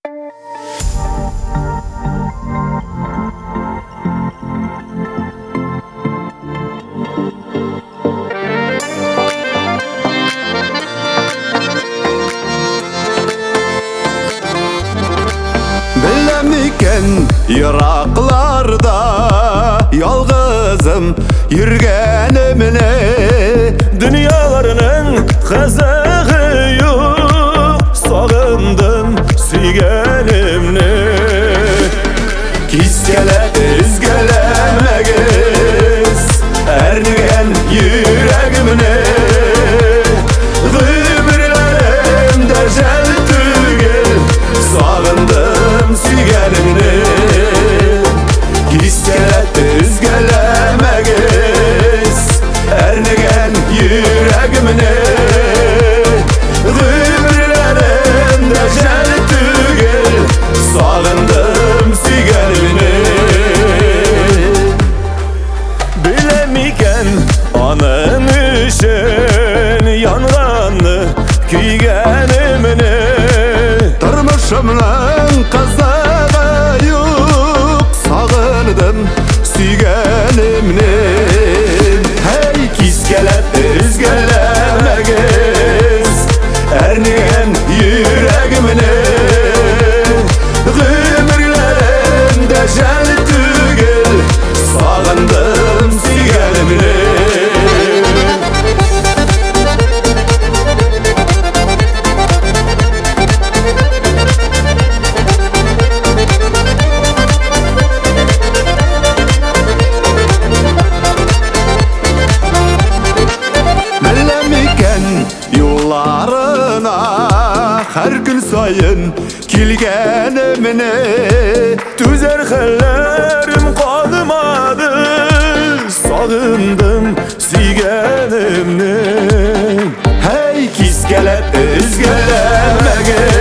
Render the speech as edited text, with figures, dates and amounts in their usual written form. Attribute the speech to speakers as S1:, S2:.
S1: Bilemiken Iraklarda yalgızım yürgenimne,
S2: dünyalarının kazığı yok, sağındım süygenimni.
S1: Kiskele üzgelemegiz ernigen yüreğimne, gümürlerim derjel tügel, sağındım süygenimni. Kiskele üzgelemegiz ernigen yüreğimne, gümürlerim derjel tügel, sağındım süygenimni.
S2: Bilemiken anın işin yanğanlı kuygenimni.
S1: Turmuşumdan kızığı yok, sağındım süygenimni. Hey kiskelet üzgelemegiz ernigen yüreğimni, gümürlerim dejel tügel, sağındım süygenimni. Yollarına her gün sayın kilgenimne,
S2: Tüzer hallerim kalmadı, sağındım süygenimni.
S1: hey kiskelet üzgelemegiz